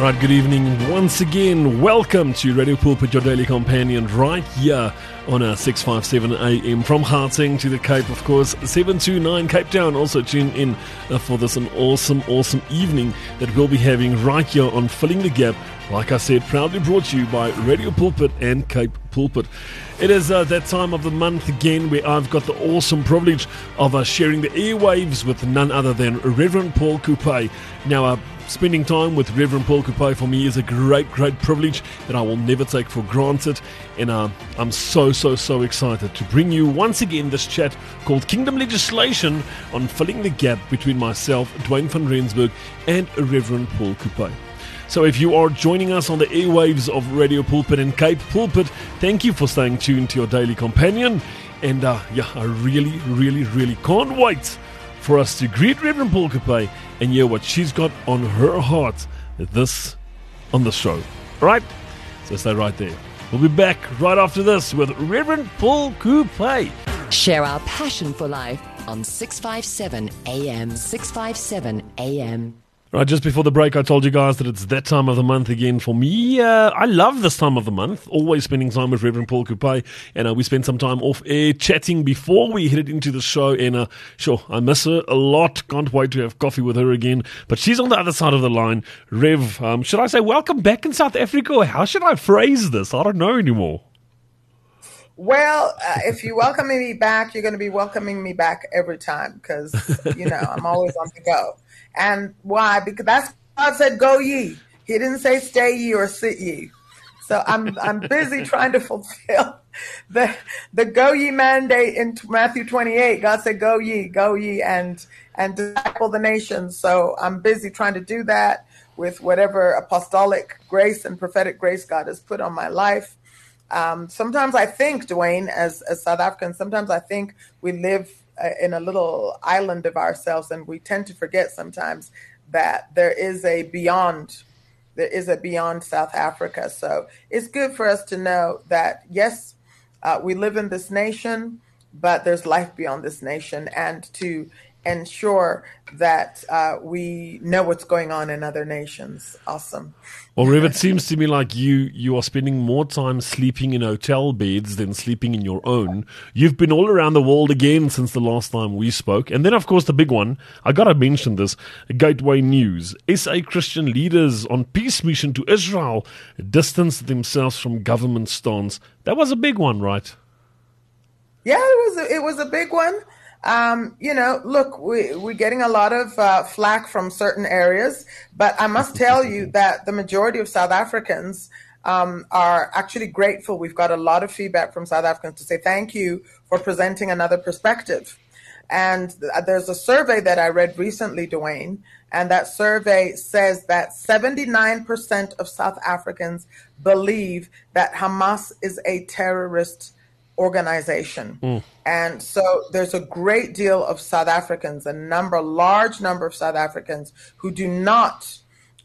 Right, good evening once again. Welcome to Radio Pulpit, your daily companion, right here on 657 AM from Gauteng to the Cape, of course, 729 Cape Town. Also tune in for this an awesome evening that we'll be having right here on Filling the Gap. Like I said, proudly brought to you by Radio Pulpit and Cape Pulpit. It is that time of the month again where I've got the awesome privilege of sharing the airwaves with none other than Reverend Paul Coupe. Now, spending time with Reverend Paul Coupe for me is a great privilege that I will never take for granted. And I'm so excited to bring you once again this chat called Kingdom Legislation on Filling the Gap between myself, Dwayne van Rensburg, and Reverend Paul Coupe. So if you are joining us on the airwaves of Radio Pulpit and Cape Pulpit, thank you for staying tuned to your daily companion. And I really can't wait for us to greet Reverend Paul Coupe and hear what she's got on her heart on the show. All right? So stay right there. We'll be back right after this with Reverend Paul Coupe. Share our passion for life on 657 AM. 657 AM. Right, just before the break, I told you guys that it's that time of the month again for me. I love this time of the month, always spending time with Reverend Paul Coupe, and we spent some time off air chatting before we headed into the show, and sure, I miss her a lot. Can't wait to have coffee with her again, but she's on the other side of the line. Rev, should I say welcome back in South Africa, or how should I phrase this? I don't know anymore. Well, if you welcome me back, you're going to be welcoming me back every time because, I'm always on the go. And why? Because that's God said, go ye. He didn't say stay ye or sit ye. So I'm busy trying to fulfill the go ye mandate in Matthew 28. God said, go ye and disciple the nations. So I'm busy trying to do that with whatever apostolic grace and prophetic grace God has put on my life. Sometimes I think, Dwayne, as South Africans, sometimes I think we live in a little island of ourselves, and we tend to forget sometimes that there is a beyond South Africa. So it's good for us to know that, yes, we live in this nation, but there's life beyond this nation, and to ensure that we know what's going on in other nations. Awesome. Well, Rev, it seems to me like you are spending more time sleeping in hotel beds than sleeping in your own. You've been all around the world again since the last time we spoke. And then, of course, the big one, I got to mention this, Gateway News. SA Christian leaders on peace mission to Israel distanced themselves from government stance. That was a big one, right? Yeah, it was a big one. Look, we're getting a lot of flack from certain areas, but I must tell you that the majority of South Africans are actually grateful. We've got a lot of feedback from South Africans to say thank you for presenting another perspective. And there's a survey that I read recently, Dwayne, and that survey says that 79% of South Africans believe that Hamas is a terrorist organization. And so there's a great deal of South Africans, large number of South Africans who do not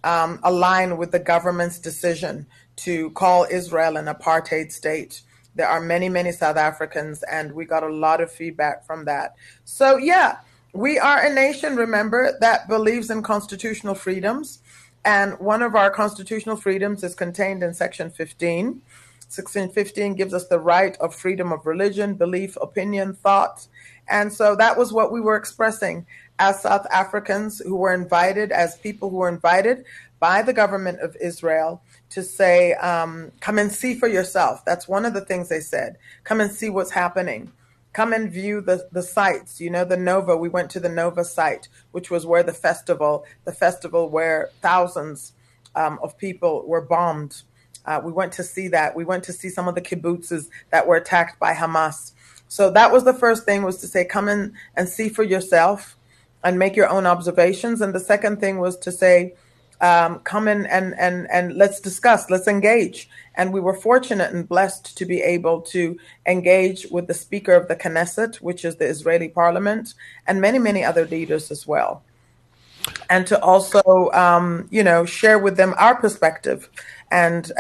align with the government's decision to call Israel an apartheid state. There are many South Africans, and we got a lot of feedback from that. So yeah, we are a nation, remember, that believes in constitutional freedoms. And one of our constitutional freedoms is contained in Section 15. Section 15 gives us the right of freedom of religion, belief, opinion, thought. And so that was what we were expressing as South Africans who were invited, as people who were invited by the government of Israel to say, come and see for yourself. That's one of the things they said. Come and see what's happening. Come and view the sites. The Nova, we went to the Nova site, which was where the festival where thousands of people were bombed. We went to see that. We went to see some of the kibbutzes that were attacked by Hamas. So that was the first thing, was to say, come in and see for yourself and make your own observations. And the second thing was to say, come in and let's discuss, let's engage. And we were fortunate and blessed to be able to engage with the Speaker of the Knesset, which is the Israeli parliament, and many other leaders as well. And to also, share with them our perspective and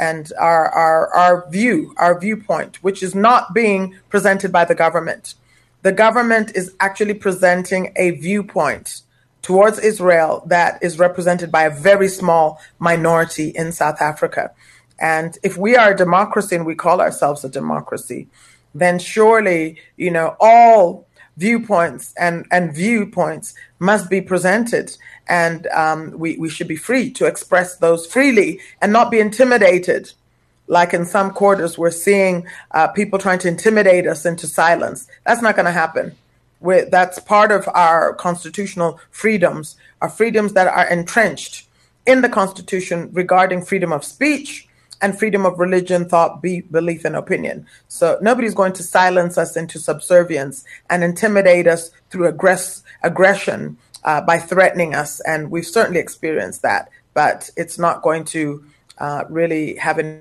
our viewpoint, which is not being presented by the government. The government is actually presenting a viewpoint towards Israel that is represented by a very small minority in South Africa. And if we are a democracy and we call ourselves a democracy, then surely, all viewpoints and viewpoints must be presented. And we should be free to express those freely and not be intimidated. Like in some quarters, we're seeing people trying to intimidate us into silence. That's not going to happen. That's part of our constitutional freedoms, our freedoms that are entrenched in the Constitution regarding freedom of speech and freedom of religion, thought, belief, and opinion. So nobody's going to silence us into subservience and intimidate us through aggression by threatening us. And we've certainly experienced that, but it's not going to really have any.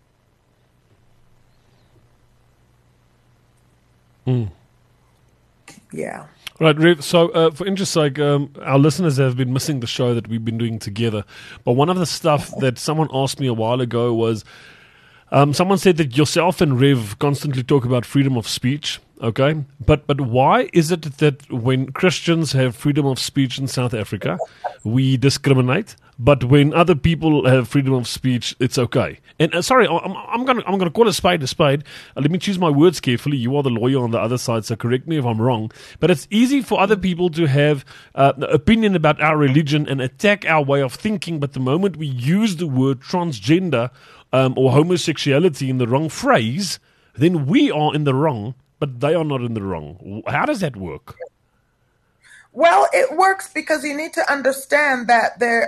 Yeah. Right, Rev. So, for interest's sake, our listeners have been missing the show that we've been doing together. But one of the stuff that someone asked me a while ago was, someone said that yourself and Rev constantly talk about freedom of speech. Okay, but why is it that when Christians have freedom of speech in South Africa, we discriminate, but when other people have freedom of speech, it's okay? And sorry, I'm gonna call a spade a spade. Let me choose my words carefully. You are the lawyer on the other side, so correct me if I'm wrong. But it's easy for other people to have an opinion about our religion and attack our way of thinking. But the moment we use the word transgender or homosexuality in the wrong phrase, then we are in the wrong. But they are not in the wrong. How does that work? Well, it works because you need to understand that there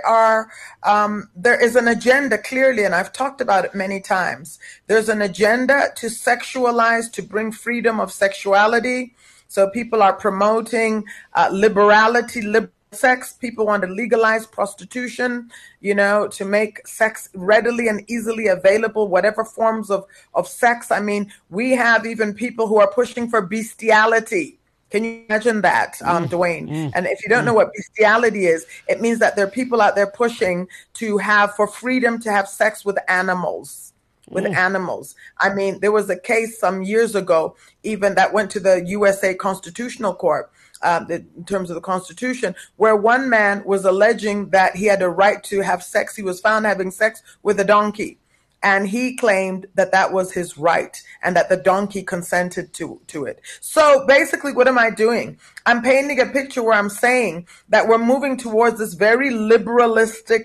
is an agenda clearly, and I've talked about it many times. There's an agenda to sexualize, to bring freedom of sexuality. So people are promoting liberality, liberal sex. People want to legalize prostitution, to make sex readily and easily available, whatever forms of sex. I mean, we have even people who are pushing for bestiality. Can you imagine that, Dwayne? And if you don't know what bestiality is, it means that there are people out there pushing for freedom to have sex with animals. I mean, there was a case some years ago, even that went to the USA Constitutional Court, in terms of the Constitution, where one man was alleging that he had a right to have sex. He was found having sex with a donkey. And he claimed that that was his right and that the donkey consented to it. So basically, what am I doing? I'm painting a picture where I'm saying that we're moving towards this very liberalistic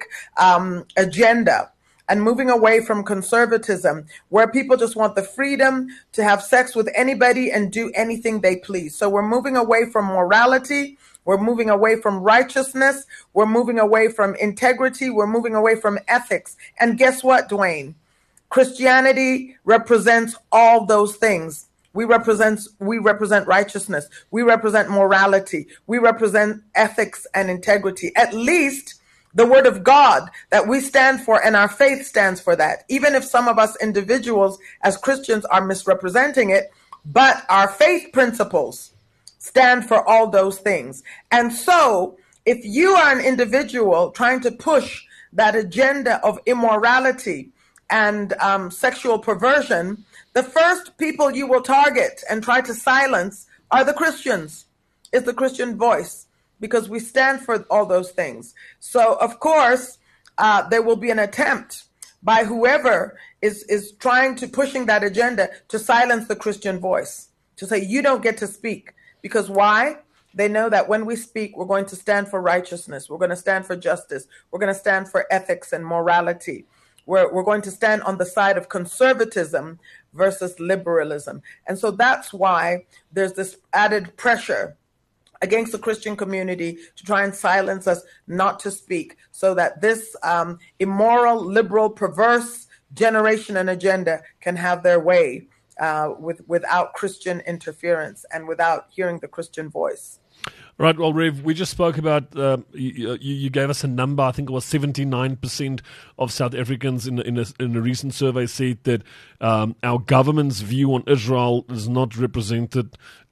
agenda and moving away from conservatism, where people just want the freedom to have sex with anybody and do anything they please. So we're moving away from morality. We're moving away from righteousness. We're moving away from integrity. We're moving away from ethics. And guess what, Dwayne? Christianity represents all those things. We represent righteousness. We represent morality. We represent ethics and integrity. At least the word of God that we stand for, and our faith stands for that. Even if some of us individuals as Christians are misrepresenting it, but our faith principles stand for all those things. And so if you are an individual trying to push that agenda of immorality and sexual perversion, the first people you will target and try to silence are the Christians. It's the Christian voice, because we stand for all those things. So, of course, there will be an attempt by whoever is trying to pushing that agenda to silence the Christian voice, to say, you don't get to speak. Because why? They know that when we speak, we're going to stand for righteousness. We're going to stand for justice. We're going to stand for ethics and morality. We're going to stand on the side of conservatism versus liberalism. And so that's why there's this added pressure against the Christian community to try and silence us, not to speak, so that this immoral, liberal, perverse generation and agenda can have their way without Christian interference and without hearing the Christian voice. Right, well, Rev, we just spoke about, you gave us a number, I think it was 79% of South Africans in a recent survey said that our government's view on Israel is not representing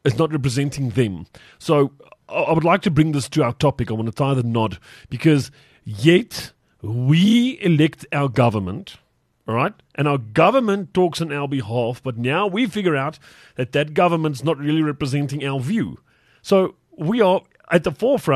them. So I would like to bring this to our topic. I want to tie the knot, because yet we elect our government, all right? And our government talks on our behalf, but now we figure out that government's not really representing our view. So we are at the forefront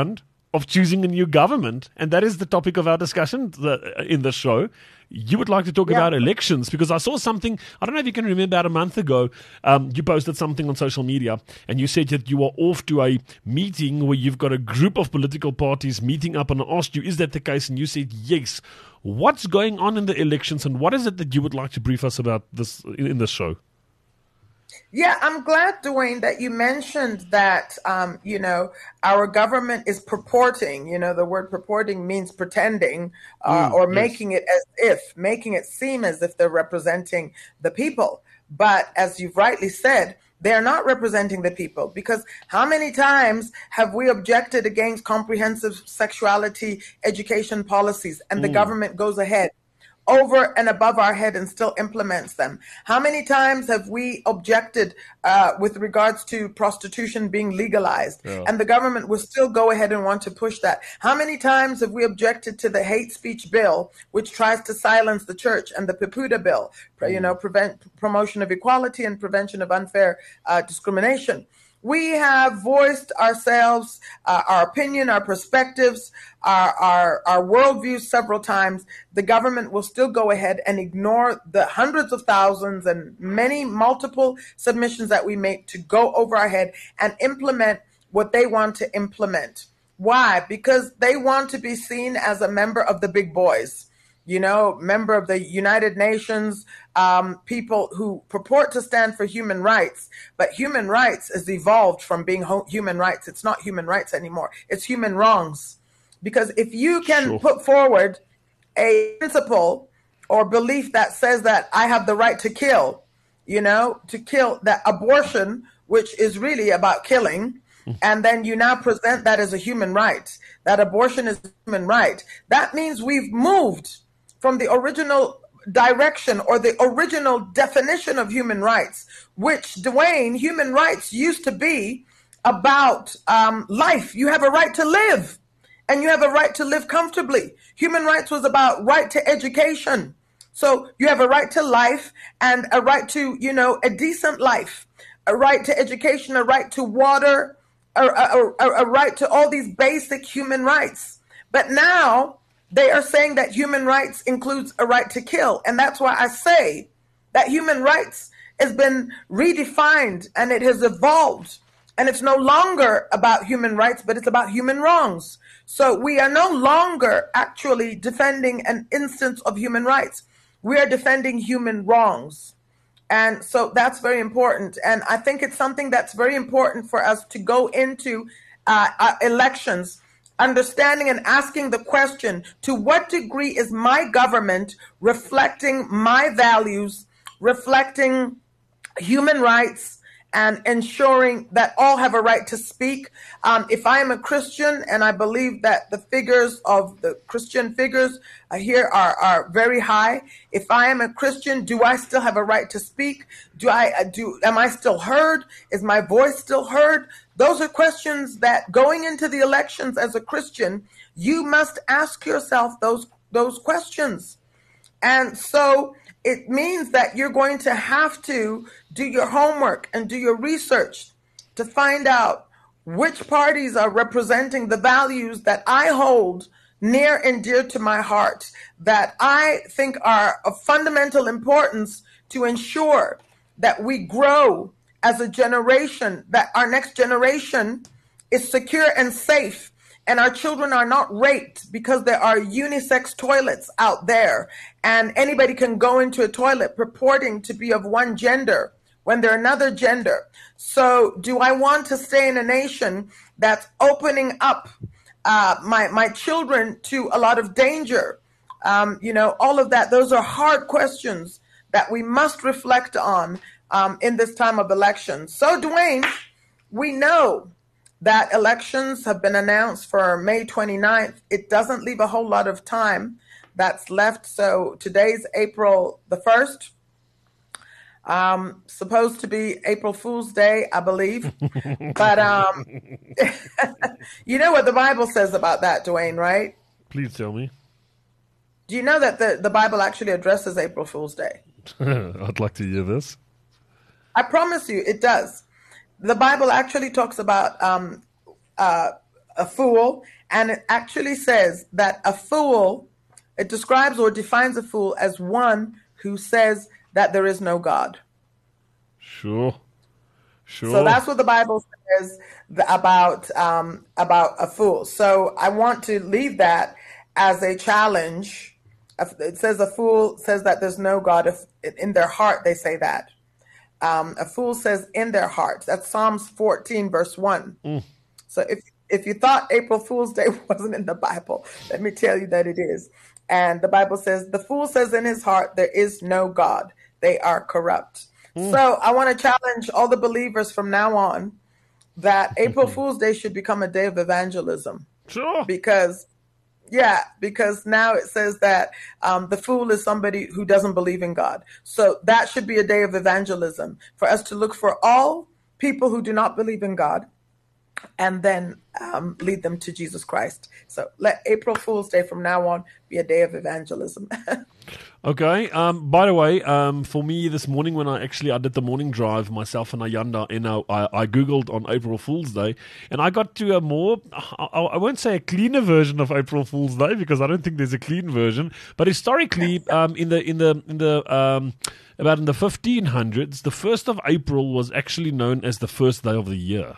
of choosing a new government, and that is the topic of our discussion in the show. You would like to talk about elections, because I saw something, I don't know if you can remember, about a month ago, you posted something on social media, and you said that you are off to a meeting where you've got a group of political parties meeting up, and I asked you, is that the case? And you said yes. What's going on in the elections, and what is it that you would like to brief us about this in this show? Yeah, I'm glad, Dwayne, that you mentioned that, our government is purporting, the word purporting means pretending, or making it making it seem as if they're representing the people. But as you've rightly said, they're not representing the people, because how many times have we objected against comprehensive sexuality education policies, and the government goes ahead over and above our head and still implements them? How many times have we objected with regards to prostitution being legalized, and the government will still go ahead and want to push that? How many times have we objected to the hate speech bill, which tries to silence the church, and the PEPUDA bill, promotion of equality and prevention of unfair discrimination? We have voiced ourselves, our opinion, our perspectives, our worldviews several times. The government will still go ahead and ignore the hundreds of thousands and multiple submissions that we make to go over our head and implement what they want to implement. Why? Because they want to be seen as a member of the big boys. Member of the United Nations, people who purport to stand for human rights, but human rights has evolved from being human rights. It's not human rights anymore. It's human wrongs. Because if you can put forward a principle or belief that says that I have the right to kill, that abortion, which is really about killing, and then you now present that as a human right, that abortion is a human right, that means we've moved from the original direction or the original definition of human rights, which, Dwayne, human rights used to be about life. You have a right to live, and you have a right to live comfortably. Human rights was about right to education. So you have a right to life and a right to, a decent life, a right to education, a right to water, a right to all these basic human rights. But now they are saying that human rights includes a right to kill. And that's why I say that human rights has been redefined and it has evolved. And it's no longer about human rights, but it's about human wrongs. So we are no longer actually defending an instance of human rights. We are defending human wrongs. And so that's very important. And I think it's something that's very important for us to go into elections, understanding and asking the question, to what degree is my government reflecting my values, reflecting human rights, and ensuring that all have a right to speak? If I am a Christian and I believe that the figures of the Christian figures here are very high, if I am a Christian, do I still have a right to speak? Am I still heard? Is my voice still heard? Those are questions that, going into the elections as a Christian, you must ask yourself those questions. And so it means that you're going to have to do your homework and do your research to find out which parties are representing the values that I hold near and dear to my heart, that I think are of fundamental importance to ensure that we grow as a generation, that our next generation is secure and safe, and our children are not raped because there are unisex toilets out there and anybody can go into a toilet purporting to be of one gender when they're another gender. So do I want to stay in a nation that's opening up my children to a lot of danger? All of that, those are hard questions that we must reflect on in this time of elections. So, Dwayne, we know that elections have been announced for May 29th. It doesn't leave a whole lot of time that's left. So today's April the 1st. Supposed to be April Fool's Day, I believe. But you know what the Bible says about that, Dwayne, right? Please tell me. Do you know that the Bible actually addresses April Fool's Day? I'd like to hear this. I promise you it does. The Bible actually talks about a fool, and it actually says that a fool, it describes or defines a fool as one who says that there is no God. Sure. So that's what the Bible says about a fool. So I want to leave that as a challenge. It says a fool says that there's no God. If in their heart they say that. A fool says in their hearts. That's Psalms 14, verse 1. So if you thought April Fool's Day wasn't in the Bible, let me tell you that it is. And the Bible says, the fool says in his heart, there is no God. They are corrupt. So I want to challenge all the believers from now on that April Fool's Day should become a day of evangelism. Sure. Because now it says that the fool is somebody who doesn't believe in God. So that should be a day of evangelism for us to look for all people who do not believe in God and then lead them to Jesus Christ. So let April Fool's Day from now on be a day of evangelism. Okay. By the way, for me this morning when I did the morning drive, myself and Ayanda, and I Googled on April Fool's Day, and I got to a more, I won't say a cleaner version of April Fool's Day because I don't think there's a clean version, but historically, about in the 1500s, the 1st of April was actually known as the first day of the year.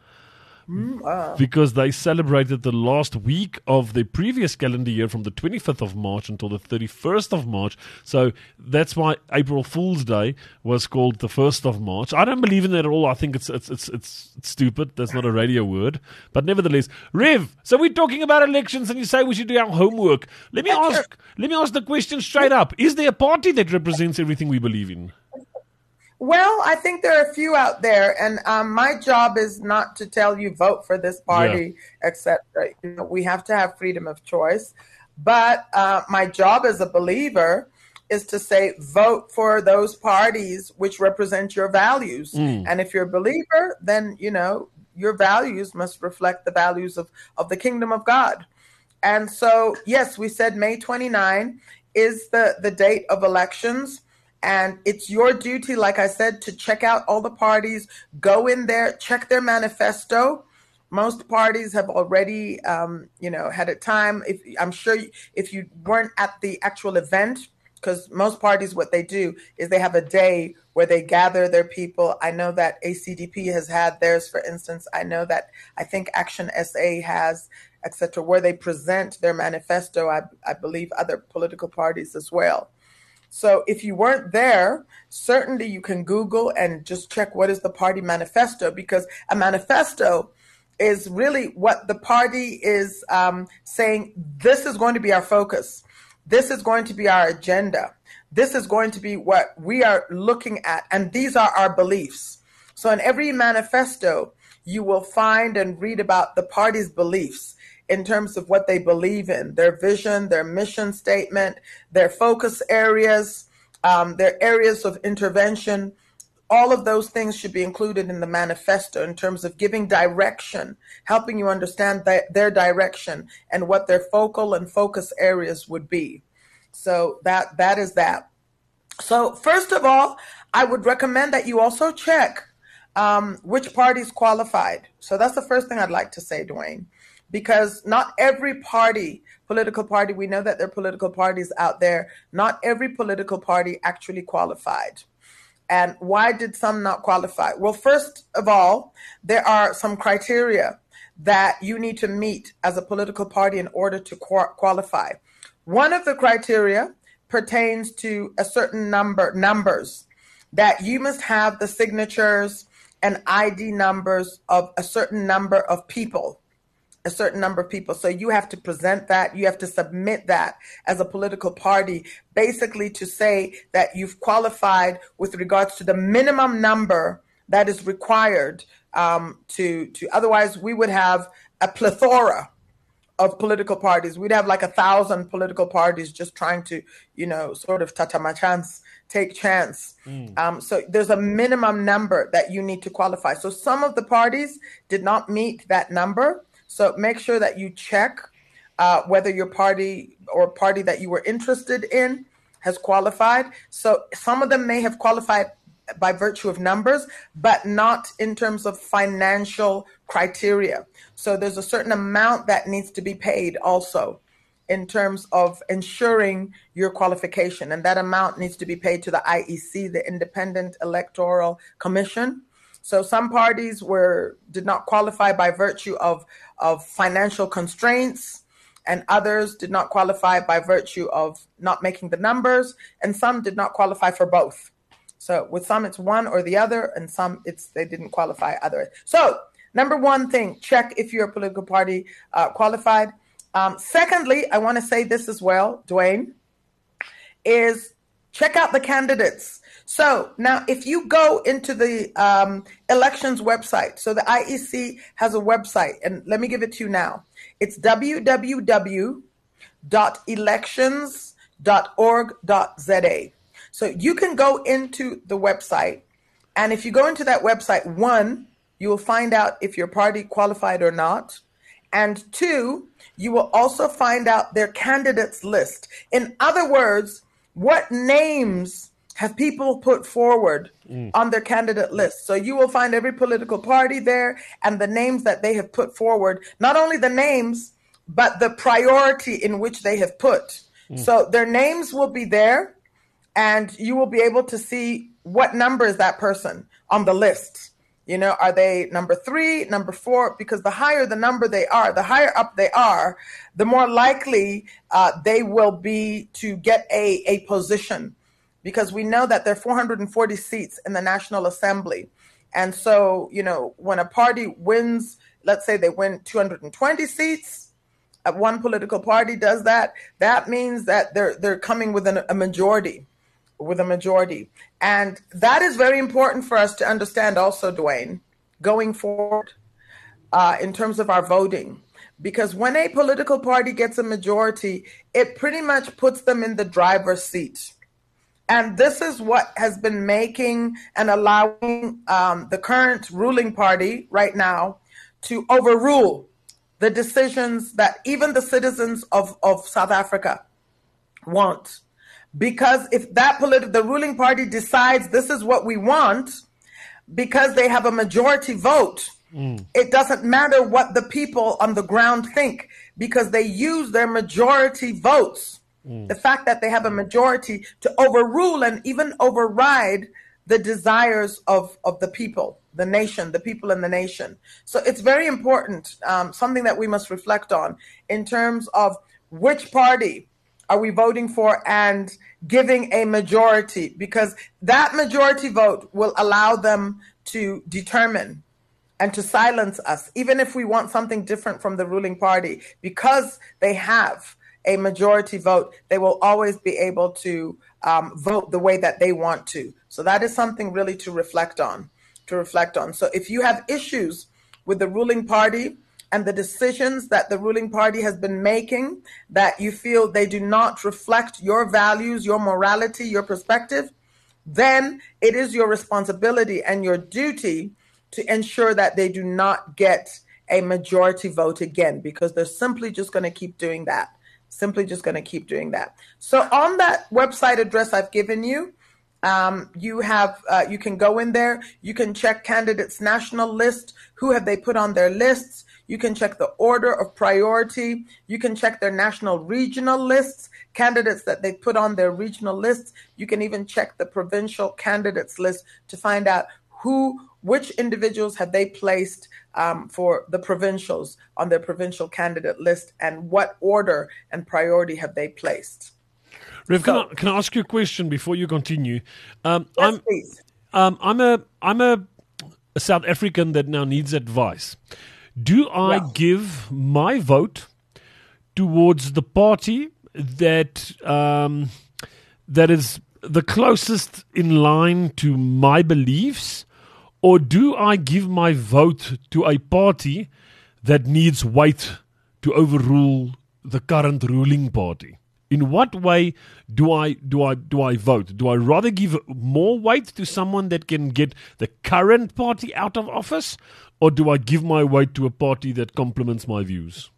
Because they celebrated the last week of the previous calendar year from the 25th of March until the 31st of March. So that's why April Fool's Day was called the 1st of March. I don't believe in that at all. I think it's stupid. That's not a radio word. But nevertheless, Rev, so we're talking about elections and you say we should do our homework. Let me ask the question straight up. Is there a party that represents everything we believe in? Well, I think there are a few out there, and my job is not to tell you vote for this party, etc. We have to have freedom of choice. But my job as a believer is to say vote for those parties which represent your values. And if you're a believer, then, your values must reflect the values of the kingdom of God. And so, yes, we said May 29 is the date of elections. And it's your duty, like I said, to check out all the parties, go in there, check their manifesto. Most parties have already, had a time. I'm sure if you weren't at the actual event, because most parties, what they do is they have a day where they gather their people. I know that ACDP has had theirs, for instance. I think Action SA has, etc., where they present their manifesto. I believe other political parties as well. So if you weren't there, certainly you can Google and just check what is the party manifesto, because a manifesto is really what the party is saying, this is going to be our focus. This is going to be our agenda. This is going to be what we are looking at. And these are our beliefs. So in every manifesto, you will find and read about the party's beliefs in terms of what they believe in, their vision, their mission statement, their focus areas, their areas of intervention. All of those things should be included in the manifesto in terms of giving direction, helping you understand their direction and what their focal and focus areas would be. So that is that. So first of all, I would recommend that you also check which parties qualified. So that's the first thing I'd like to say, Dwayne. Because not every political party, we know that there are political parties out there, not every political party actually qualified. And why did some not qualify? Well, first of all, there are some criteria that you need to meet as a political party in order to qualify. One of the criteria pertains to a certain numbers, that you must have the signatures and ID numbers of a certain number of people. So you have to present that. You have to submit that as a political party, basically to say that you've qualified with regards to the minimum number that is required to otherwise we would have a plethora of political parties. We'd have like 1,000 political parties just trying to, sort of take chance. So there's a minimum number that you need to qualify. So some of the parties did not meet that number. So make sure that you check whether your party or party that you were interested in has qualified. So some of them may have qualified by virtue of numbers, but not in terms of financial criteria. So there's a certain amount that needs to be paid also in terms of ensuring your qualification. And that amount needs to be paid to the IEC, the Independent Electoral Commission. So some parties did not qualify by virtue of financial constraints, and others did not qualify by virtue of not making the numbers, and some did not qualify for both. So with some it's one or the other, and some they didn't qualify other. So number one thing, check if you're a political party qualified. Secondly, I want to say this as well, Dwayne, is check out the candidates. So now if you go into the elections website, so the IEC has a website, and let me give it to you now. It's www.elections.org.za. So you can go into the website, and if you go into that website, one, you will find out if your party qualified or not. And two, you will also find out their candidates list. In other words, what names have people put forward on their candidate list? So you will find every political party there and the names that they have put forward, not only the names, but the priority in which they have put. So their names will be there, and you will be able to see what number is that person on the list. You know, are they number 3, number 4? Because the higher the number they are, the higher up they are, the more likely they will be to get a position. Because we know that there are 440 seats in the National Assembly. And so, you know, when a party wins, let's say they win 220 seats, one political party does that, that means that they're coming with a majority. And that is very important for us to understand also, Dwayne, going forward in terms of our voting. Because when a political party gets a majority, it pretty much puts them in the driver's seat. And this is what has been making and allowing the current ruling party right now to overrule the decisions that even the citizens of South Africa want. Because if the ruling party decides this is what we want, because they have a majority vote, it doesn't matter what the people on the ground think, because they use their majority votes. The fact that they have a majority to overrule and even override the desires of the people, the nation, the people in the nation. So it's very important, something that we must reflect on in terms of which party are we voting for and giving a majority, because that majority vote will allow them to determine and to silence us, even if we want something different from the ruling party. Because they have a majority vote, they will always be able to vote the way that they want to. So that is something really to reflect on. So if you have issues with the ruling party and the decisions that the ruling party has been making, that you feel they do not reflect your values, your morality, your perspective, then it is your responsibility and your duty to ensure that they do not get a majority vote again, because they're simply just going to keep doing that. So on that website address I've given you, you can go in there, you can check candidates' national list, who have they put on their lists. You can check the order of priority. You can check their national regional lists, candidates that they put on their regional lists. You can even check the provincial candidates list to find out which individuals have they placed for the provincials on their provincial candidate list, and what order and priority have they placed. Rev, can I ask you a question before you continue? Yes, please. I'm a South African that now needs advice. Do I give my vote towards the party that is the closest in line to my beliefs, or do I give my vote to a party that needs weight to overrule the current ruling party? In what way do I vote? Do I rather give more weight to someone that can get the current party out of office, or do I give my weight to a party that complements my views?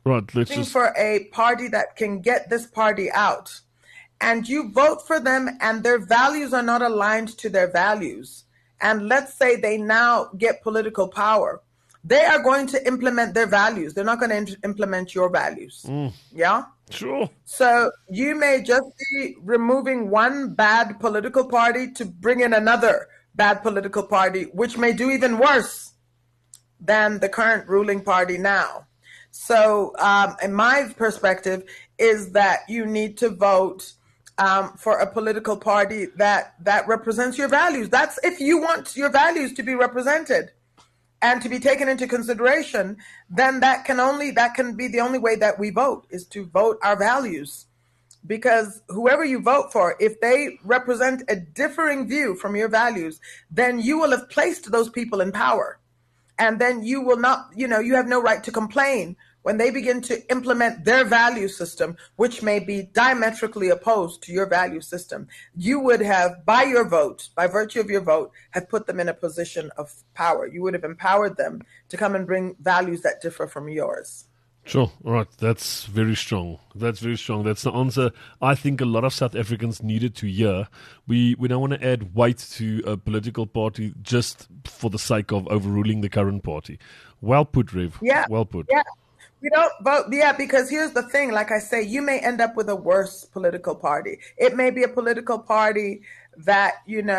Right. Looking for a party that can get this party out, and you vote for them, and their values are not aligned to their values. And let's say they now get political power. They are going to implement their values. They're not going to implement your values. Yeah? Sure. So you may just be removing one bad political party to bring in another bad political party, which may do even worse than the current ruling party now. So in my perspective is that you need to vote for a political party that represents your values. That's if you want your values to be represented and to be taken into consideration, then that can be the only way that we vote, is to vote our values. Because whoever you vote for, if they represent a differing view from your values, then you will have placed those people in power. And then you will not, you have no right to complain when they begin to implement their value system, which may be diametrically opposed to your value system. You would have, by your vote, by virtue of your vote, have put them in a position of power. You would have empowered them to come and bring values that differ from yours. Sure. All right. That's very strong. That's the answer I think a lot of South Africans needed to hear. We don't want to add weight to a political party just for the sake of overruling the current party. Well put, Rev. Yeah. Well put. Yeah. We don't vote. Yeah, because here's the thing. Like I say, you may end up with a worse political party. It may be a political party that,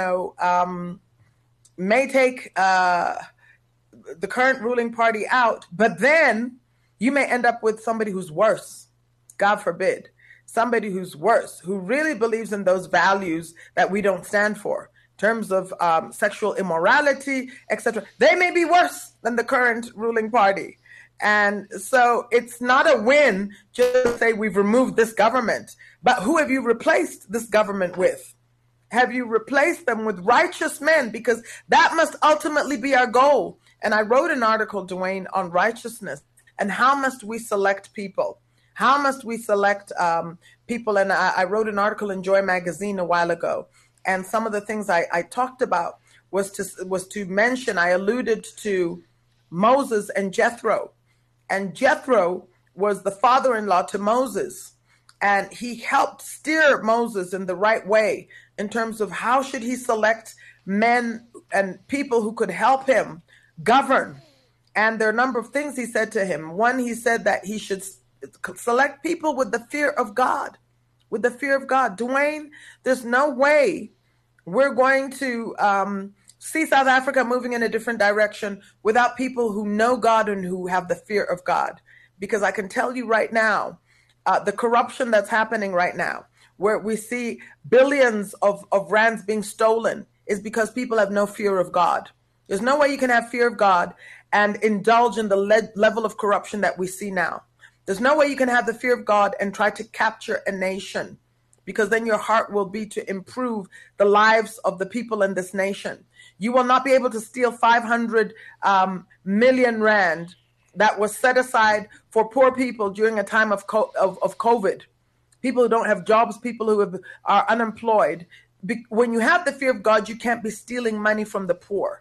may take the current ruling party out, but then you may end up with somebody who's worse, God forbid, somebody who's worse, who really believes in those values that we don't stand for, in terms of sexual immorality, etc. They may be worse than the current ruling party. And so it's not a win just to say we've removed this government, but who have you replaced this government with? Have you replaced them with righteous men? Because that must ultimately be our goal. And I wrote an article, Dwayne, on righteousness and how must we select people? How must we select people? And I wrote an article in Joy Magazine a while ago. And some of the things I talked about was to mention, I alluded to Moses and Jethro. And Jethro was the father-in-law to Moses. And he helped steer Moses in the right way in terms of how should he select men and people who could help him govern. And there are a number of things he said to him. One, he said that he should select people with the fear of God. With the fear of God. Dwayne, there's no way we're going to see South Africa moving in a different direction without people who know God and who have the fear of God. Because I can tell you right now, the corruption that's happening right now, where we see billions of rands being stolen, is because people have no fear of God. There's no way you can have fear of God and indulge in the level of corruption that we see now. There's no way you can have the fear of God and try to capture a nation, because then your heart will be to improve the lives of the people in this nation. You will not be able to steal 500 million rand that was set aside for poor people during a time of COVID. People who don't have jobs, people who are unemployed. When you have the fear of God, you can't be stealing money from the poor.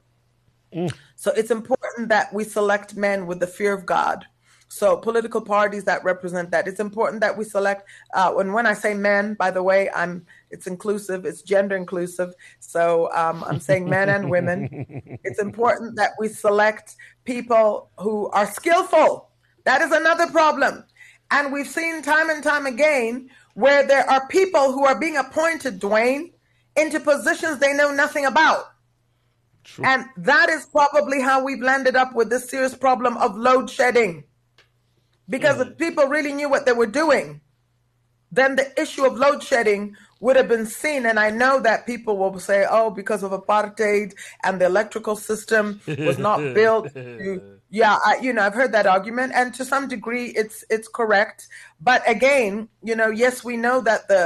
So it's important that we select men with the fear of God. So political parties that represent that. It's important that we select, when I say men, by the way, it's inclusive, it's gender inclusive. So I'm saying men and women. It's important that we select people who are skillful. That is another problem. And we've seen time and time again where there are people who are being appointed, Dwayne, into positions they know nothing about. True. And that is probably how we've landed up with this serious problem of load shedding. Because if people really knew what they were doing, then the issue of load shedding would have been seen. And I know that people will say, oh, because of apartheid and the electrical system was not built to, I've heard that argument. And to some degree, it's correct. But again, yes, we know that the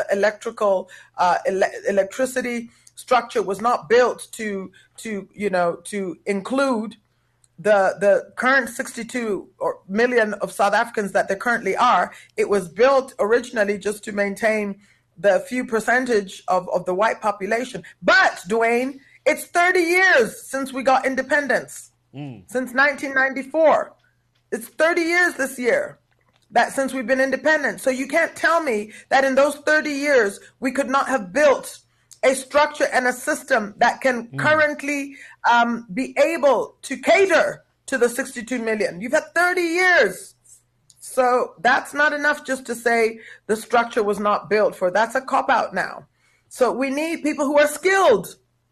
electricity structure was not built to include the current 62 million of South Africans that there currently are. It was built originally just to maintain the few percentage of the white population. But, Dwayne, it's 30 years since we got independence, since 1994. It's 30 years this year. that since we've been independent. So you can't tell me that in those 30 years, we could not have built a structure and a system that can currently be able to cater to the 62 million. You've had 30 years. So that's not enough just to say the structure was not built for. That's a cop-out now. So we need people who are skilled,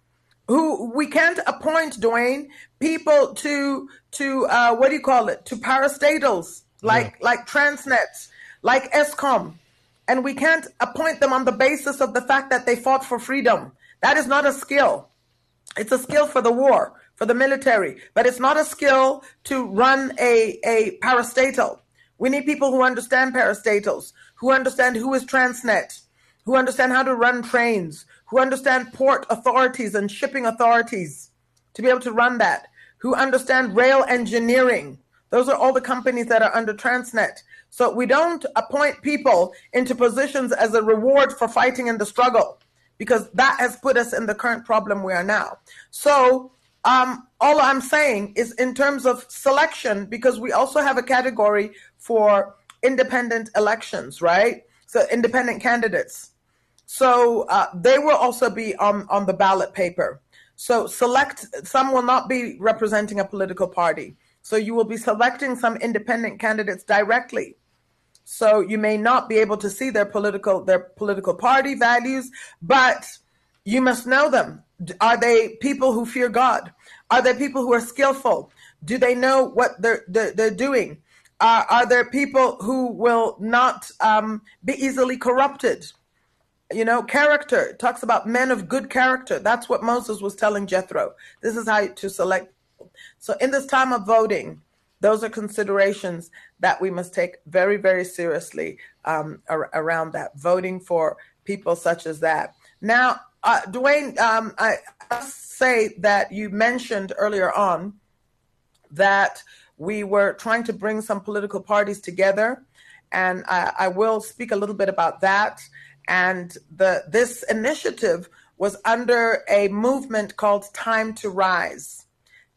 who we can't appoint, Dwayne, people to what do you call it, to parastatals like Transnet, like ESCOM. And we can't appoint them on the basis of the fact that they fought for freedom. That is not a skill. It's a skill for the war, for the military, but it's not a skill to run a parastatal. We need people who understand parastatals, who understand who is Transnet, who understand how to run trains, who understand port authorities and shipping authorities to be able to run that, who understand rail engineering. Those are all the companies that are under Transnet. So we don't appoint people into positions as a reward for fighting in the struggle, because that has put us in the current problem we are now. So all I'm saying is in terms of selection, because we also have a category for independent elections, right? So independent candidates. So they will also be on the ballot paper. So some will not be representing a political party. So you will be selecting some independent candidates directly. So you may not be able to see their political party values, but you must know them. Are they people who fear God? Are they people who are skillful? Do they know what they're doing? Are there people who will not be easily corrupted? Character. It talks about men of good character. That's what Moses was telling Jethro. This is how to select. So in this time of voting, those are considerations that we must take very, very seriously around that, voting for people such as that. Now, Dwayne, I must say that you mentioned earlier on that we were trying to bring some political parties together, and I will speak a little bit about that. And this initiative was under a movement called Time to Rise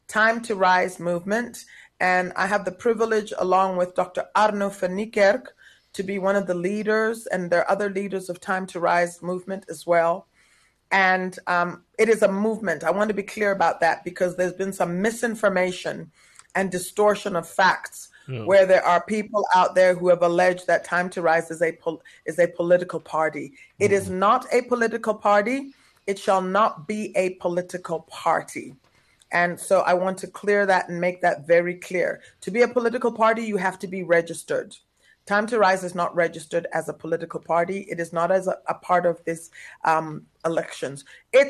movement. And I have the privilege, along with Dr. Arno van Niekerk, to be one of the leaders, and there are other leaders of Time to Rise movement as well. And it is a movement. I want to be clear about that, because there's been some misinformation and distortion of facts, where there are people out there who have alleged that Time to Rise is a political party. It is not a political party. It shall not be a political party. And so I want to clear that and make that very clear. To be a political party, you have to be registered. Time to Rise is not registered as a political party. It is not as a part of this elections.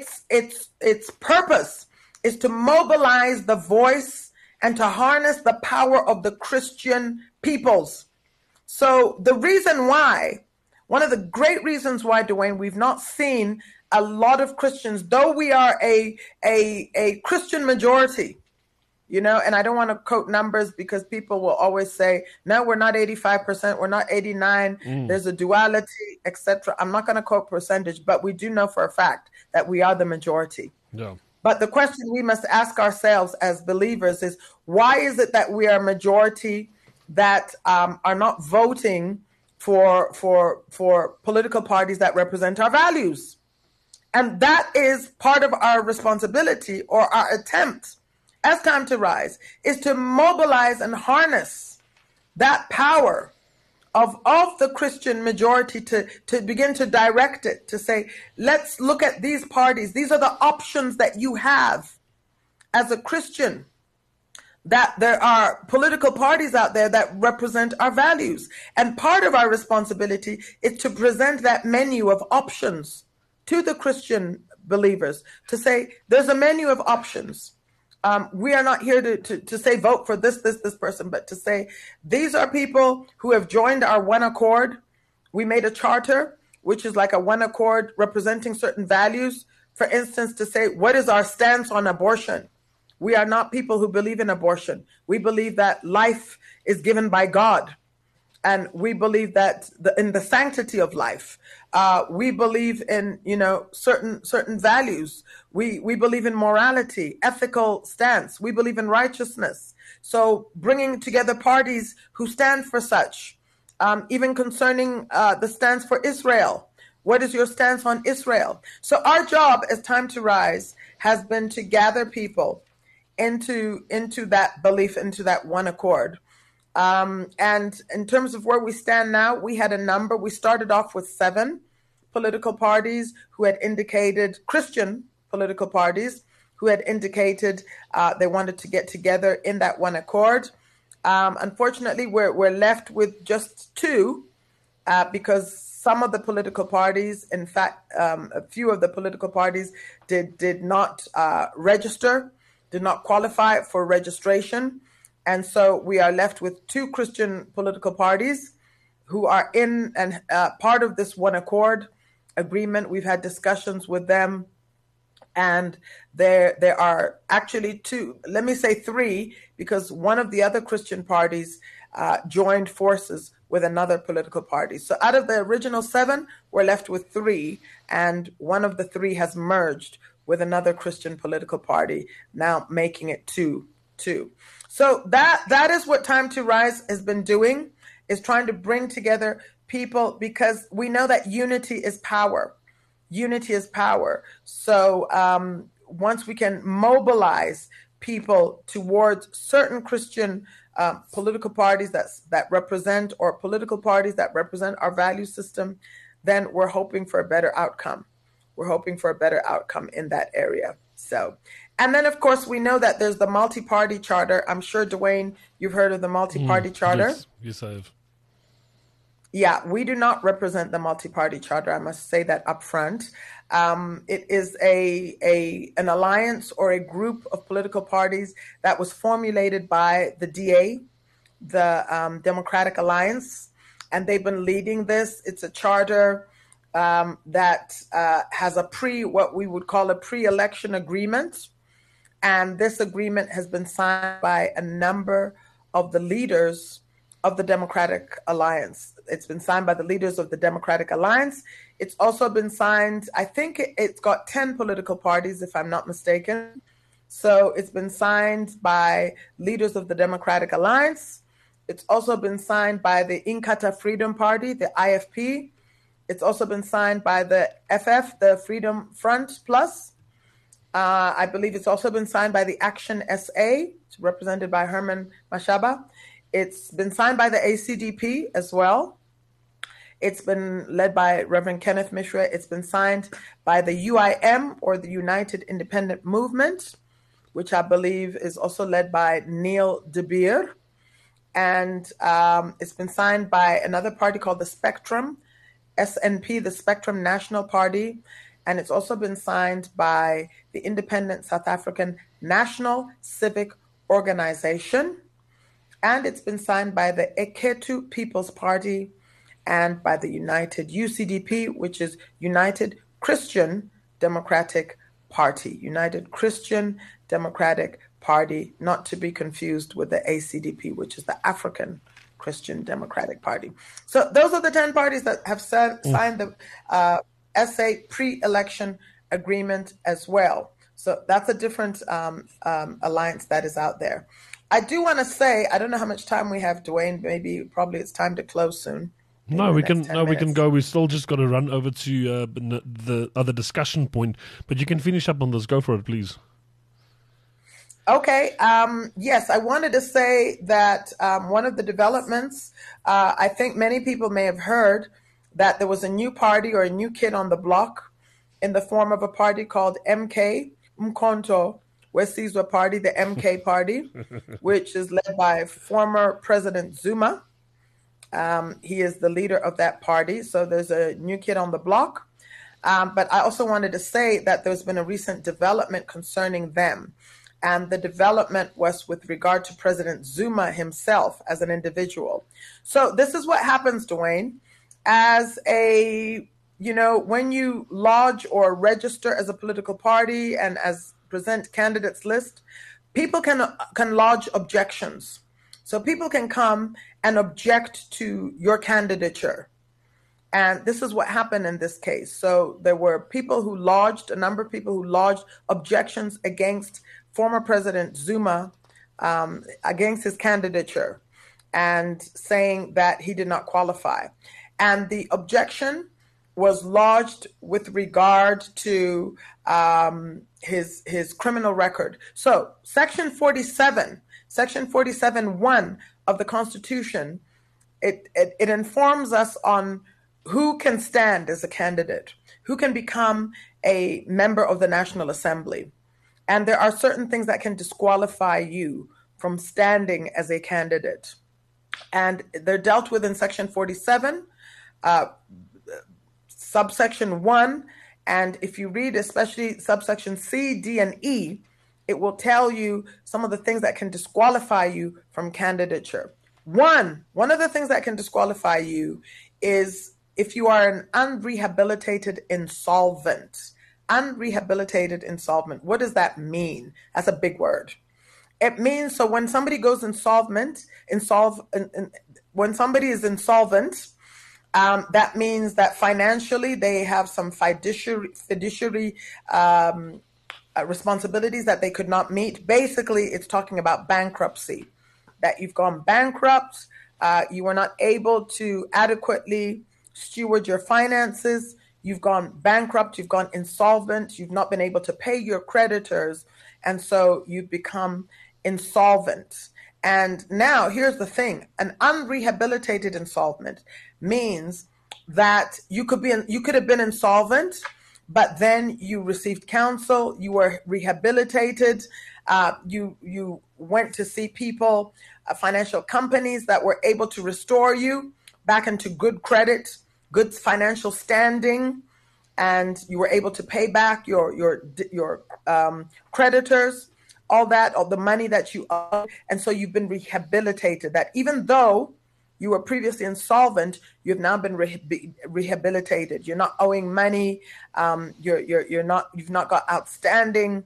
Its purpose is to mobilize the voice and to harness the power of the Christian peoples. So the reason why, one of the great reasons why, Dwayne, we've not seen a lot of Christians, though we are a Christian majority, and I don't want to quote numbers because people will always say, no, we're not 85%, we're not 89%, there's a duality, etc. I'm not going to quote percentage, but we do know for a fact that we are the majority. Yeah. But the question we must ask ourselves as believers is, why is it that we are a majority that are not voting for political parties that represent our values? And that is part of our responsibility, or our attempt as Time to Rise, is to mobilize and harness that power of the Christian majority to begin to direct it, to say, let's look at these parties. These are the options that you have as a Christian, that there are political parties out there that represent our values. And part of our responsibility is to present that menu of options to the Christian believers, to say, there's a menu of options. We are not here to say vote for this person, but to say these are people who have joined our One Accord. We made a charter, which is like a One Accord representing certain values. For instance, to say, what is our stance on abortion? We are not people who believe in abortion. We believe that life is given by God. And we believe that in the sanctity of life. We believe in, certain values. We believe in morality, ethical stance. We believe in righteousness. So bringing together parties who stand for such. even concerning the stance for Israel. What is your stance on Israel? So our job as Time to Rise has been to gather people into that belief, into that one accord. And in terms of where we stand now, we had a number. We started off with 7 political parties who had indicated, Christian political parties who had indicated they wanted to get together in that one accord. Unfortunately, we're left with just 2 because some of the political parties, in fact, a few of the political parties did not register, did not qualify for registration. And so we are left with 2 Christian political parties who are in and part of this one accord agreement. We've had discussions with them. And there are actually 2, let me say 3, because one of the other Christian parties joined forces with another political party. So out of the original 7, we're left with 3, and one of the 3 has merged with another Christian political party, now making it 2. So that is what Time to Rise has been doing, is trying to bring together people, because we know that unity is power. Unity is power. So once we can mobilize people towards certain Christian political parties that represent, or political parties that represent our value system, then we're hoping for a better outcome. We're hoping for a better outcome in that area. So, and then of course we know that there's the multi-party charter. I'm sure, Dwayne, you've heard of the multi-party charter. Yes, I have. Yeah, we do not represent the multi-party charter. I must say that up front. It is an alliance or a group of political parties that was formulated by the DA, the Democratic Alliance, and they've been leading this. It's a charter that has what we would call a pre-election agreement. And this agreement has been signed by a number of the leaders of the Democratic Alliance. It's been signed by the leaders of the Democratic Alliance. It's also been signed, I think it's got 10 political parties, if I'm not mistaken. So it's been signed by leaders of the Democratic Alliance. It's also been signed by the Inkatha Freedom Party, the IFP. It's also been signed by the FF, the Freedom Front Plus. I believe it's also been signed by the Action SA, represented by Herman Mashaba. It's been signed by the ACDP as well. It's been led by Reverend Kenneth Mishra. It's been signed by the UIM, or the United Independent Movement, which I believe is also led by Neil De Beer. And it's been signed by another party called the Spectrum, SNP, the Spectrum National Party. And it's also been signed by the Independent South African National Civic Organization. And it's been signed by the Ekhetu People's Party and by the United UCDP, which is United Christian Democratic Party. United Christian Democratic Party, not to be confused with the ACDP, which is the African Christian Democratic Party. So those are the 10 parties that have signed the SA pre-election agreement as well. So that's a different alliance that is out there. I do want to say, I don't know how much time we have, Dwayne. Probably it's time to close soon. No, we can go. We still just got to run over to the other discussion point, but you can finish up on this. Go for it, please. Okay. Yes, I wanted to say that one of the developments, I think many people may have heard that there was a new party or a new kid on the block in the form of a party called MK, Mkhonto Wesizwe Party, the MK Party, which is led by former President Zuma. He is the leader of that party. So there's a new kid on the block. But I also wanted to say that there's been a recent development concerning them. And the development was with regard to President Zuma himself as an individual. So this is what happens, Dwayne. As when you lodge or register as a political party and as present candidates list, people can lodge objections. So people can come and object to your candidature. And this is what happened in this case. So there were a number of people who lodged objections against former President Zuma, against his candidature. and saying that he did not qualify. And the objection was lodged with regard to his criminal record. So Section 47(1) of the Constitution, it informs us on who can stand as a candidate, who can become a member of the National Assembly. And there are certain things that can disqualify you from standing as a candidate. And they're dealt with in Section 47, subsection 1. And if you read especially subsection C, D, and E, it will tell you some of the things that can disqualify you from candidature. One of the things that can disqualify you is if you are an unrehabilitated insolvent. Unrehabilitated insolvent. What does that mean? That's a big word. It means, so when somebody goes insolvent, when somebody is insolvent, that means that financially they have some fiduciary responsibilities that they could not meet. Basically, it's talking about bankruptcy, that you've gone bankrupt, you were not able to adequately steward your finances, you've gone bankrupt, you've gone insolvent, you've not been able to pay your creditors, and so you've become insolvent. And now here's the thing, an unrehabilitated insolvent means that you could have been insolvent, but then you received counsel, you were rehabilitated, you went to see people, financial companies that were able to restore you back into good credit, good financial standing, and you were able to pay back your creditors, all the money that you owe, and so you've been rehabilitated. That even though you were previously insolvent, you've now been rehabilitated. You're not owing money. You've not got outstanding,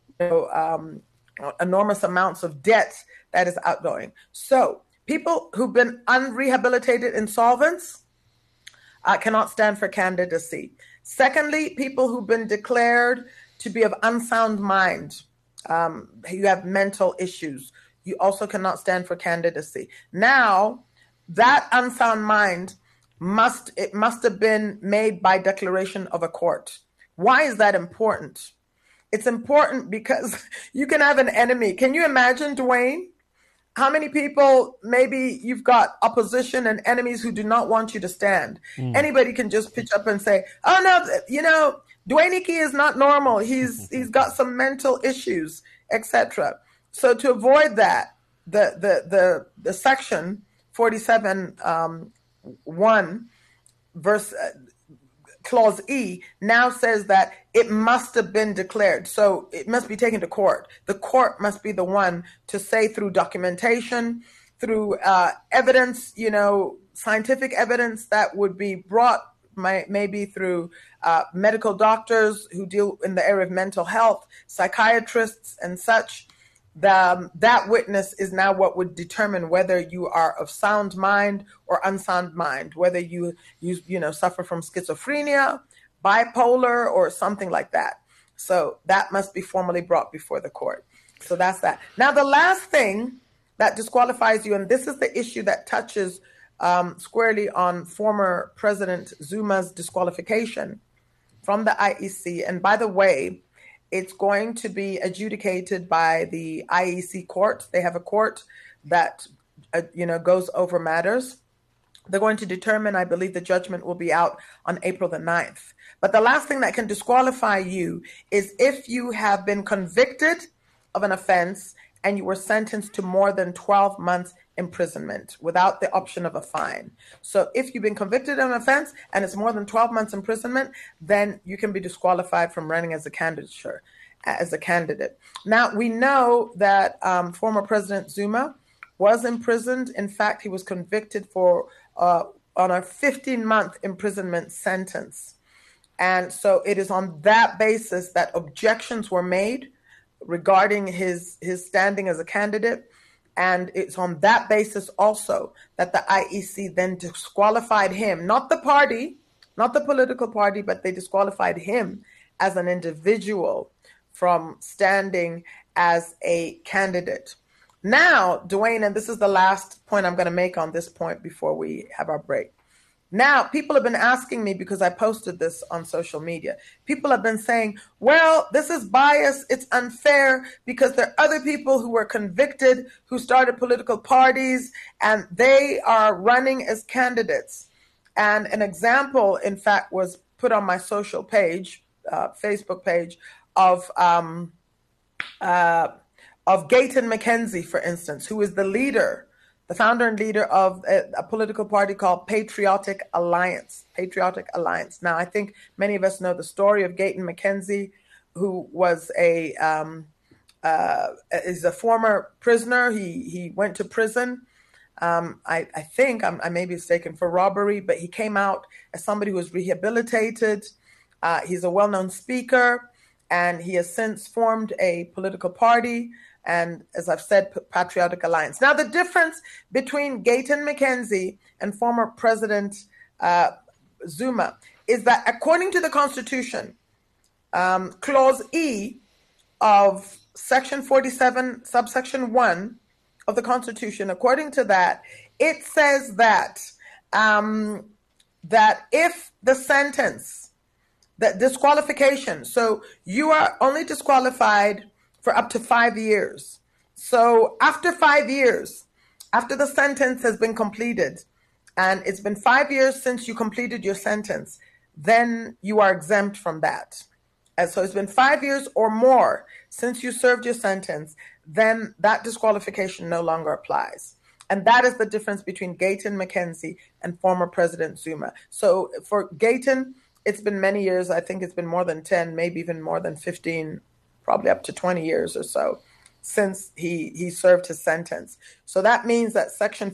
enormous amounts of debt that is outgoing. So people who've been unrehabilitated insolvents cannot stand for candidacy. Secondly, people who've been declared to be of unsound mind, you have mental issues, you also cannot stand for candidacy. Now, that unsound mind must have been made by declaration of a court. Why is that important? It's important because you can have an enemy. Can you imagine, Dwayne? How many people, maybe you've got opposition and enemies who do not want you to stand. Anybody can just pitch up and say, oh no, Dwayne Ike is not normal. He's got some mental issues, etc. So to avoid that, the section 47 1 verse clause E now says that it must have been declared. So it must be taken to court. The court must be the one to say through documentation, through evidence, scientific evidence that would be brought maybe through medical doctors who deal in the area of mental health, psychiatrists and such. That witness is now what would determine whether you are of sound mind or unsound mind, whether you suffer from schizophrenia, bipolar, or something like that. So that must be formally brought before the court. So that's that. Now, the last thing that disqualifies you, and this is the issue that touches squarely on former President Zuma's disqualification from the IEC. And by the way, it's going to be adjudicated by the IEC court. They have a court that, goes over matters. They're going to determine, I believe the judgment will be out on April the 9th. But the last thing that can disqualify you is if you have been convicted of an offense and you were sentenced to more than 12 months imprisonment without the option of a fine. So if you've been convicted of an offense and it's more than 12 months imprisonment, then you can be disqualified from running as a candidate. Now, we know that former President Zuma was imprisoned. In fact, he was convicted on a 15-month imprisonment sentence. And so it is on that basis that objections were made regarding his standing as a candidate. And it's on that basis also that the IEC then disqualified him, not the party, not the political party, but they disqualified him as an individual from standing as a candidate. Now, Dwayne, and this is the last point I'm going to make on this point before we have our break. Now, people have been asking me, because I posted this on social media, people have been saying, well, this is bias, it's unfair, because there are other people who were convicted, who started political parties, and they are running as candidates. And an example, in fact, was put on my social page, Facebook page, of Gayton McKenzie, for instance, who is the founder and leader of a political party called Patriotic Alliance. Patriotic Alliance. Now, I think many of us know the story of Gayton McKenzie, who was is a former prisoner. He went to prison. I think I may be mistaken, for robbery, but he came out as somebody who was rehabilitated. He's a well-known speaker, and he has since formed a political party. And as I've said, Patriotic Alliance. Now, the difference between Gayton McKenzie and former President Zuma is that, according to the Constitution, Clause E of Section 47, subsection 1 of the Constitution, according to that, it says that that if the sentence, that disqualification, so you are only disqualified for up to 5 years. So after 5 years, after the sentence has been completed, and it's been 5 years since you completed your sentence, then you are exempt from that. And so it's been 5 years or more since you served your sentence, then that disqualification no longer applies. And that is the difference between Gayton McKenzie and former President Zuma. So for Gayton, it's been many years. I think it's been more than 10, maybe even more than 15, probably up to 20 years or so since he served his sentence. So that means that Section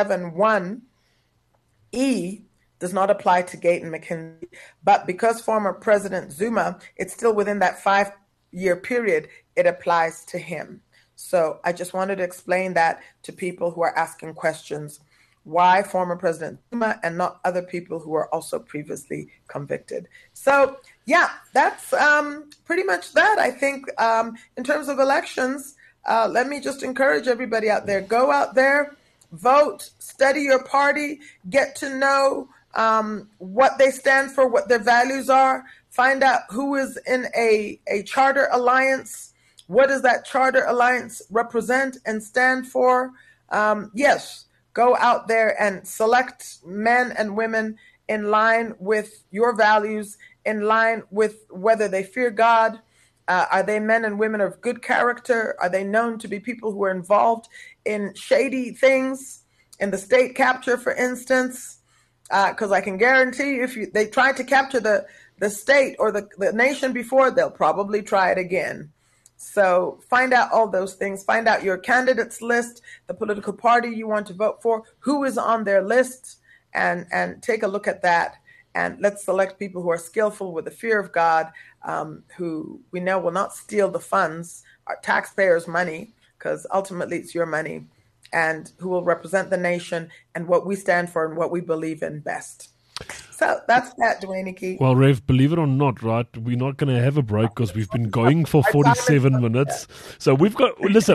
47(1)(e) does not apply to Gayton McKenzie. But because former President Zuma, it's still within that 5-year period, it applies to him. So I just wanted to explain that to people who are asking questions. Why former President Zuma and not other people who were also previously convicted? So, yeah, that's pretty much that. I think in terms of elections, let me just encourage everybody out there, go out there, vote, study your party, get to know what they stand for, what their values are, find out who is in a charter alliance, what does that charter alliance represent and stand for. Yes. Go out there and select men and women in line with your values, in line with whether they fear God. Are they men and women of good character? Are they known to be people who are involved in shady things, in the state capture, for instance? Because I can guarantee you, if they tried to capture the state or the nation before, they'll probably try it again. So find out all those things. Find out your candidates list, the political party you want to vote for, who is on their list, and take a look at that. And let's select people who are skillful with the fear of God, who we know will not steal the funds, our taxpayers' money, because ultimately it's your money, and who will represent the nation and what we stand for and what we believe in best. So that's that, Dwayne Key. Well, Rev, believe it or not, right, we're not going to have a break because we've been going for 47 minutes. So we've got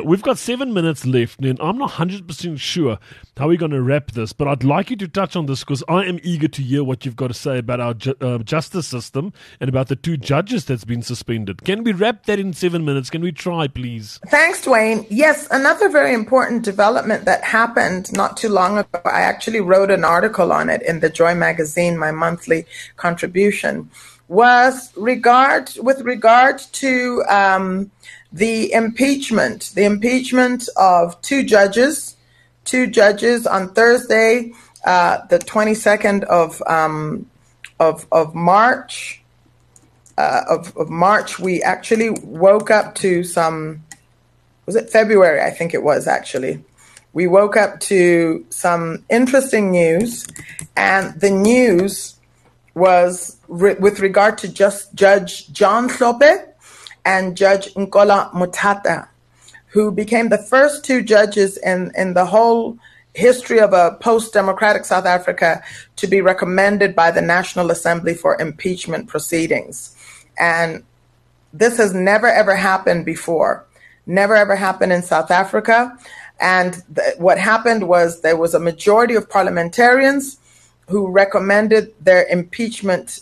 7 minutes left, and I'm not 100% sure how we're going to wrap this, but I'd like you to touch on this because I am eager to hear what you've got to say about our justice system and about the 2 judges that's been suspended. Can we wrap that in 7 minutes? Can we try, please? Thanks, Dwayne. Yes, another very important development that happened not too long ago, I actually wrote an article on it in the Joy magazine, my monthly contribution, was with regard to the impeachment of 2 judges on Thursday, the 22nd of March. Of March, we actually woke up to was it February? I think it was actually. We woke up to some interesting news, and the news was with regard to Judge John Hlophe and Judge Nkola Mutata, who became the first 2 judges in the whole history of a post-democratic South Africa to be recommended by the National Assembly for impeachment proceedings. And this has never, ever happened before. Never ever happened in South Africa. And what happened was there was a majority of parliamentarians who recommended their impeachment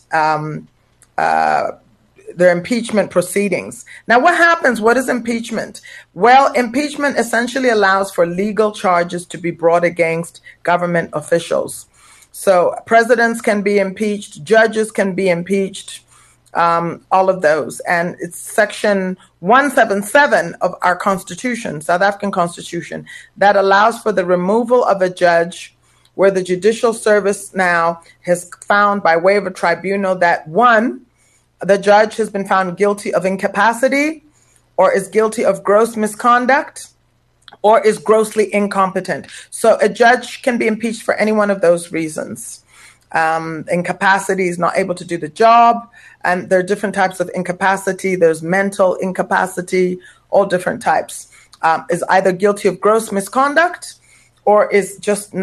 proceedings. Now, what happens? What is impeachment? Well, impeachment essentially allows for legal charges to be brought against government officials. So presidents can be impeached, judges can be impeached, all of those. And it's section 177 of our constitution, South African constitution, that allows for the removal of a judge where the judicial service now has found by way of a tribunal that one, the judge has been found guilty of incapacity or is guilty of gross misconduct or is grossly incompetent. So a judge can be impeached for any one of those reasons. Incapacity, is not able to do the job. And there are different types of incapacity. There's mental incapacity, all different types. Is either guilty of gross misconduct or is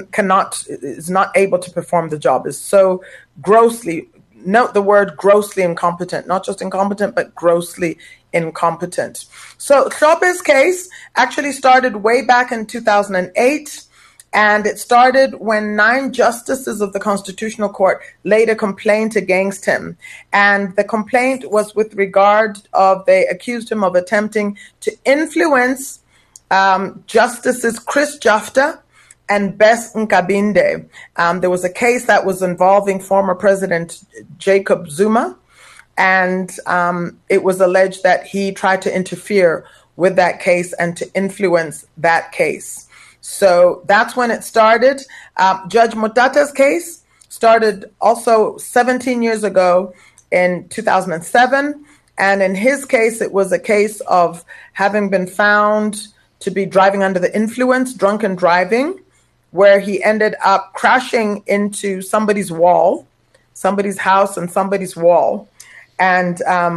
not able to perform the job, is so grossly, note the word grossly incompetent, not just incompetent, but grossly incompetent. So Hlophe's case actually started way back in 2008, and it started when 9 justices of the Constitutional Court laid a complaint against him. And the complaint was with regard of, they accused him of attempting to influence Justices Chris Jafta and Bess Nkabinde. There was a case that was involving former President Jacob Zuma, and it was alleged that he tried to interfere with that case and to influence that case. So that's when it started. Judge Motata's case started also 17 years ago in 2007. And in his case, it was a case of having been found to be driving under the influence, drunken driving, where he ended up crashing into somebody's wall, somebody's house and somebody's wall. And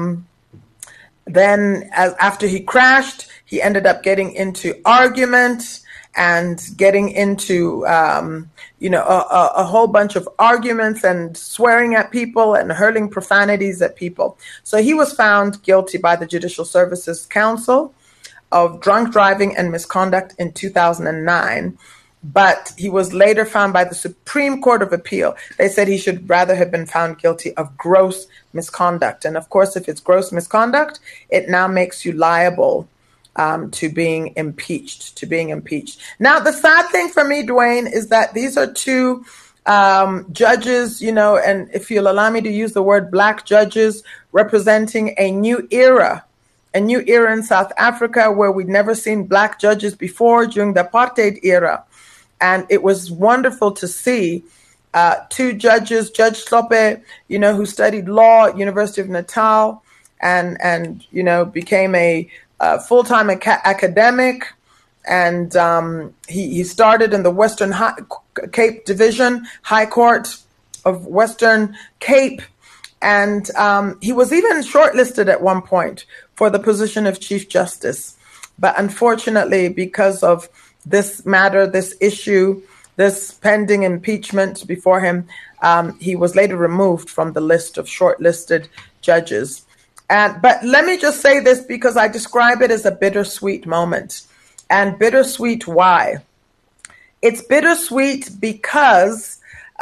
then after he crashed, he ended up getting into argument and getting into, a whole bunch of arguments and swearing at people and hurling profanities at people. So he was found guilty by the Judicial Services Council of drunk driving and misconduct in 2009. But he was later found by the Supreme Court of Appeal. They said he should rather have been found guilty of gross misconduct. And of course, if it's gross misconduct, it now makes you liable to being impeached. Now, the sad thing for me, Dwayne, is that these are 2 judges, and if you'll allow me to use the word black judges, representing a new era in South Africa where we'd never seen black judges before during the apartheid era. And it was wonderful to see 2 judges, Judge Hlophe, who studied law at University of Natal and became a full-time academic. And he started in the Western Cape Division, High Court of Western Cape. And he was even shortlisted at one point for the position of Chief Justice. But unfortunately, because of this matter, this issue, this pending impeachment before him, he was later removed from the list of shortlisted judges. But let me just say this, because I describe it as a bittersweet moment. And bittersweet, why? It's bittersweet because,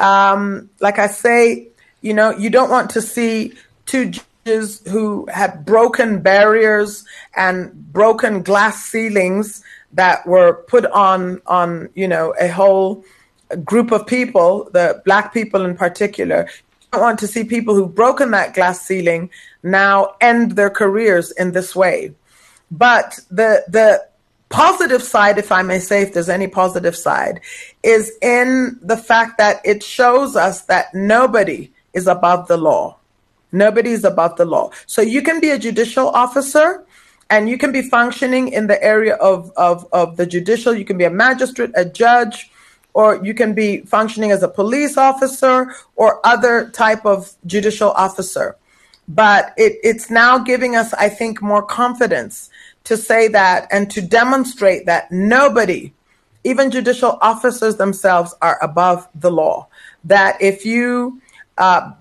like I say, you don't want to see 2 judges who have broken barriers and broken glass ceilings that were put on a whole group of people, the black people in particular. You don't want to see people who've broken that glass ceiling now end their careers in this way. But the positive side, if I may say, if there's any positive side, is in the fact that it shows us that nobody is above the law. Nobody is above the law. So you can be a judicial officer and you can be functioning in the area of the judicial. You can be a magistrate, a judge, or you can be functioning as a police officer or other type of judicial officer. But it's now giving us, I think, more confidence to say that and to demonstrate that nobody, even judicial officers themselves, are above the law. That if you,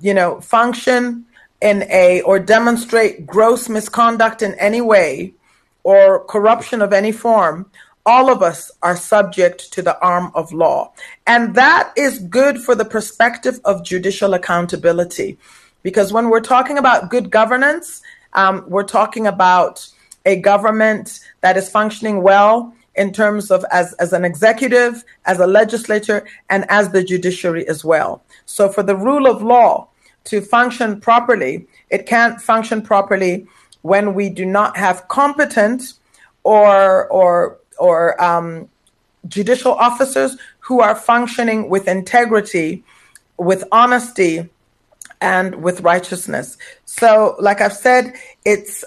function in or demonstrate gross misconduct in any way, or corruption of any form, all of us are subject to the arm of law. And that is good for the perspective of judicial accountability. Because when we're talking about good governance, we're talking about a government that is functioning well in terms of as an executive, as a legislature, and as the judiciary as well. So for the rule of law to function properly, it can't function properly when we do not have competent or judicial officers who are functioning with integrity, with honesty, and with righteousness. So, like I've said, it's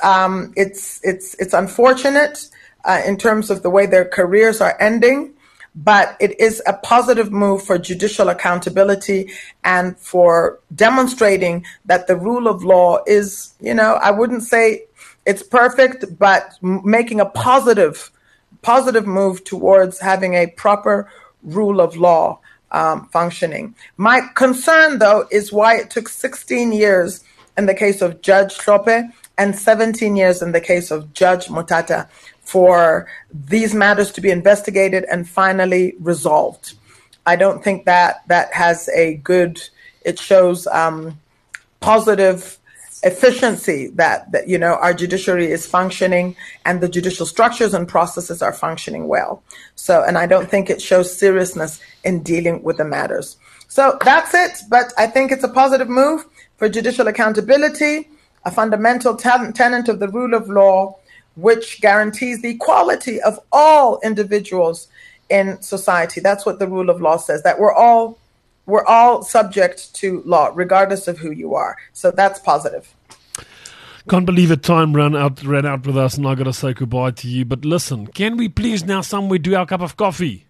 unfortunate in terms of the way their careers are ending, but it is a positive move for judicial accountability and for demonstrating that the rule of law is, I wouldn't say it's perfect, but making a positive move towards having a proper rule of law functioning. My concern, though, is why it took 16 years in the case of Judge Hlophe and 17 years in the case of Judge Mutata for these matters to be investigated and finally resolved. I don't think that has it shows positive efficiency that our judiciary is functioning and the judicial structures and processes are functioning well. So, and I don't think it shows seriousness in dealing with the matters. So that's it. But I think it's a positive move for judicial accountability, a fundamental tenet of the rule of law, which guarantees the equality of all individuals in society. That's what the rule of law says, that we're all subject to law, regardless of who you are. So that's positive. Can't believe it. Time ran out with us, and I got to say goodbye to you. But listen, can we please now somewhere do our cup of coffee?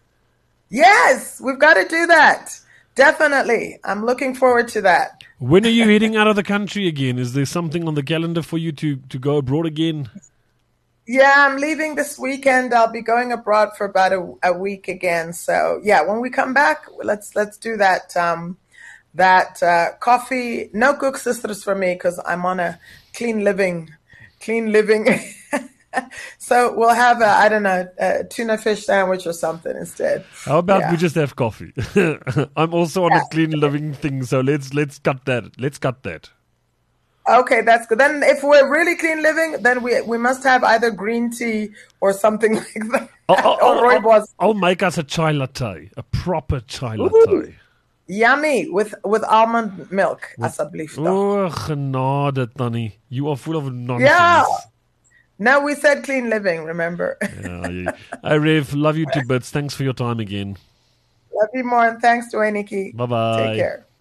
Yes, we've got to do that. Definitely. I'm looking forward to that. When are you heading out of the country again? Is there something on the calendar for you to go abroad again? Yeah, I'm leaving this weekend. I'll be going abroad for about a week again. So yeah, when we come back, let's do that. Coffee, no cook sisters for me because I'm on a clean living. So we'll have a tuna fish sandwich or something instead. How about we just have coffee? I'm also on a clean living thing, so let's cut that. Let's cut that. Okay, that's good. Then if we're really clean living, then we must have either green tea or something like that. I'll make us a chai latte, a proper chai latte. Yummy, with almond milk, asseblief. Oh, genade, Tannie. You are full of nonsense. Yeah. No, we said clean living, remember? Yeah. Hey, Rev, love you to bits. Thanks for your time again. Love you more, and thanks to Aniki. Bye-bye. Take care.